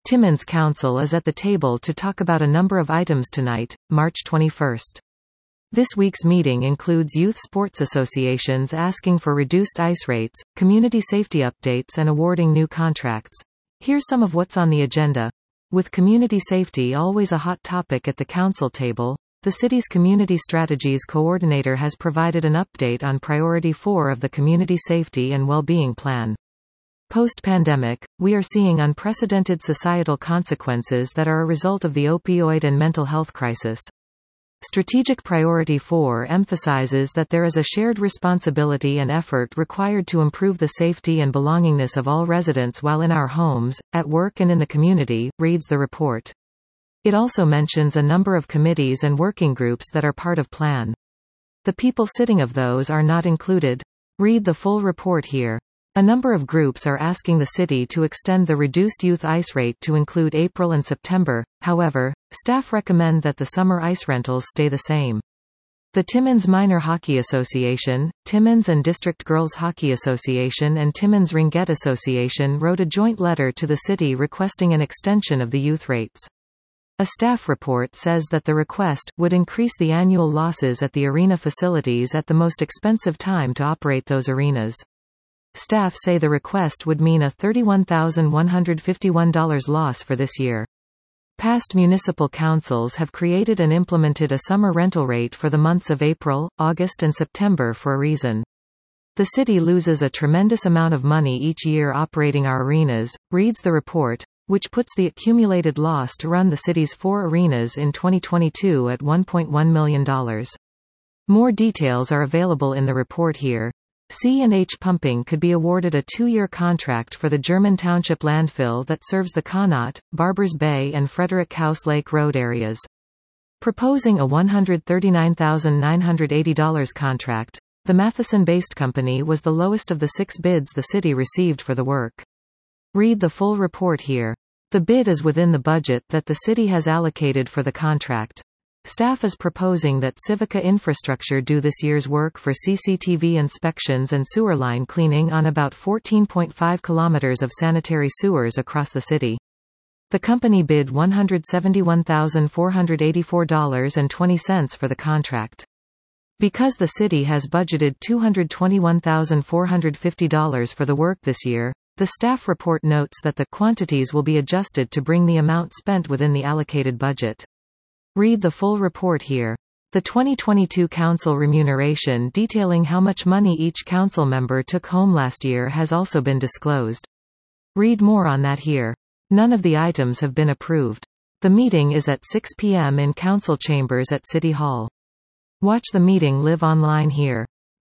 Timmins Council is at the table to talk about a number of items tonight, March 21. This week's meeting includes youth sports associations asking for reduced ice rates, community safety updates and awarding new contracts. Here's some of what's on the agenda. With community safety always a hot topic at the council table, the city's Community Strategies Coordinator has provided an update on Priority 4 of the Community Safety and Wellbeing Plan. Post-pandemic, we are seeing unprecedented societal consequences that are a result of the opioid and mental health crisis. Strategic Priority 4 emphasizes that there is a shared responsibility and effort required to improve the safety and belongingness of all residents while in our homes, at work and in the community, reads the report. It also mentions a number of committees and working groups that are part of plan. The people sitting of those are not included. Read the full report here. A number of groups are asking the city to extend the reduced youth ice rate to include April and September, however, staff recommend that the summer ice rentals stay the same. The Timmins Minor Hockey Association, Timmins and District Girls Hockey Association and Timmins Ringette Association wrote a joint letter to the city requesting an extension of the youth rates. A staff report says that the request would increase the annual losses at the arena facilities at the most expensive time to operate those arenas. Staff say the request would mean a $31,151 loss for this year. Past municipal councils have created and implemented a summer rental rate for the months of April, August and September for a reason. The city loses a tremendous amount of money each year operating our arenas, reads the report, which puts the accumulated loss to run the city's 4 arenas in 2022 at $1.1 million. More details are available in the report here. C&H Pumping could be awarded a 2-year contract for the German Township landfill that serves the Connaught, Barbers Bay and Frederick House Lake Road areas. Proposing a $139,980 contract, the Matheson-based company was the lowest of the 6 bids the city received for the work. Read the full report here. The bid is within the budget that the city has allocated for the contract. Staff is proposing that Civica Infrastructure do this year's work for CCTV inspections and sewer line cleaning on about 14.5 kilometers of sanitary sewers across the city. The company bid $171,484.20 for the contract. Because the city has budgeted $221,450 for the work this year, the staff report notes that the quantities will be adjusted to bring the amount spent within the allocated budget. Read the full report here. The 2022 council remuneration detailing how much money each council member took home last year has also been disclosed. Read more on that here. None of the items have been approved. The meeting is at 6 p.m. in council chambers at City Hall. Watch the meeting live online here.